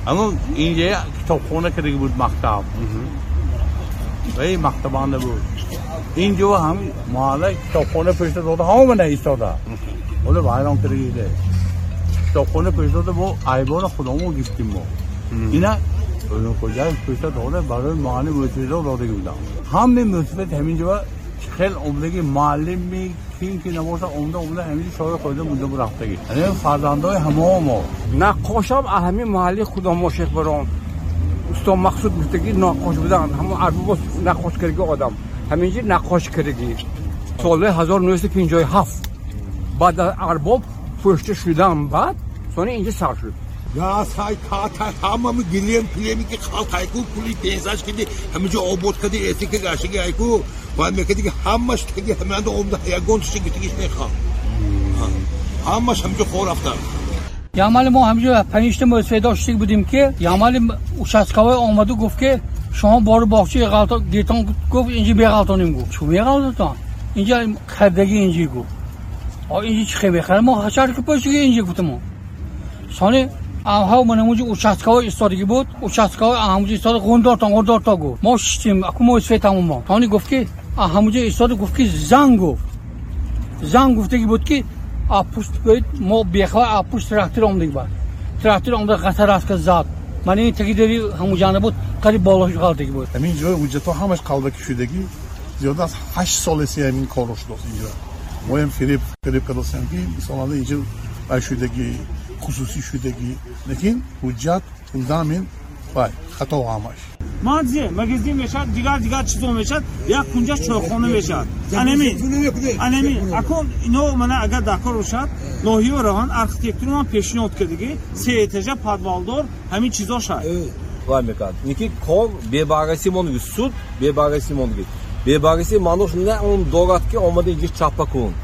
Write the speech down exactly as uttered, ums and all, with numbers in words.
اما اینجا کتابخونه که دیگه بود مکتب و این مکتبانه بود اینجا هم محله کتابخونه پیش داده همه ایستاده ولی وایران کردیده کتابخونه پیش داده با ایوان خودمون گفتیم ما اینا کجای پیش داده برای محله موسیقی داده بودن همه موسیقی همینجا خیلی عمدگی معلمی که که نماشه عمده عمده همین شاید خود مونده بود رفتگی یعنی فرزندای همه ما نقاشم اهمی محلی خدا ماشق برام استاد مقصود گفتگی نقاش بودن همون ارباب نقاش کردگی آدم همینجا نقاش کردگی سال هزار و نهصد و پنجاه و هفت بعد ارباب پشت شدن بعد سونه اینجا سر شد یا سای تا تمام گلیم پلیمی که خالق ایکو پولی پیزاش کردی همینجا آباد کردی ایسی که گاشگی ایکو باید میگه دیگه همش دیگه همین عمده یگون چیزی که دیگه نمیخوام همش همینجا خور رفتن یعمل ما همینجا پنج تا موسیقی داشتیم بودیم که یعمل اوشاسکاوی اومد گفت که شما بار باغچه غلطا گیتان گفت اینجا به غلطانیم گفت چون میگه غلطان اینجا خردگی اینجا گفت آ اینجا چه خبره ما هشار که پشت اینجا گفتم سال ها من همونجا اوشاسکاوی استادگی بود اوشاسکاوی همونجا استاد قندار تا قندار تا گفت ما شتیم اكو موسیقی تمام ما تانی گفت که همونجا استاد گفت که زنگ گفت زنگ گفتگی بود که آپوست بود ما بیخوا آپوست تراکتور اومدی بود تراکتور اومد قطر است که زاد من این تقدیری همونجا بود قریب بالاش قالدگی بود همین جای وجود تو همش قلبک شدگی زیاد از هشت سال سی همین کارش داشت اینجا ما هم فریب فریب کردیم که مثلا اینجا شدگی خصوصی شدگی لیکن وجود اندامین وای خطا و همش مازی مغازه میشد دیگر دیگر چیزا میشد یک کنجا چایخانه میشد انمی انمی اكون اینو من اگر دکار روشد لاهی و راهان آرکیتکتور من پیشنهاد کردگی سه اتاج پادوالدار همین چیزا شد وای میکرد نیکی کار ببارسی مونگی سود ببارسی مونگی ببارسی مانوش نه اون دورات که اومده اینجا چاپا کن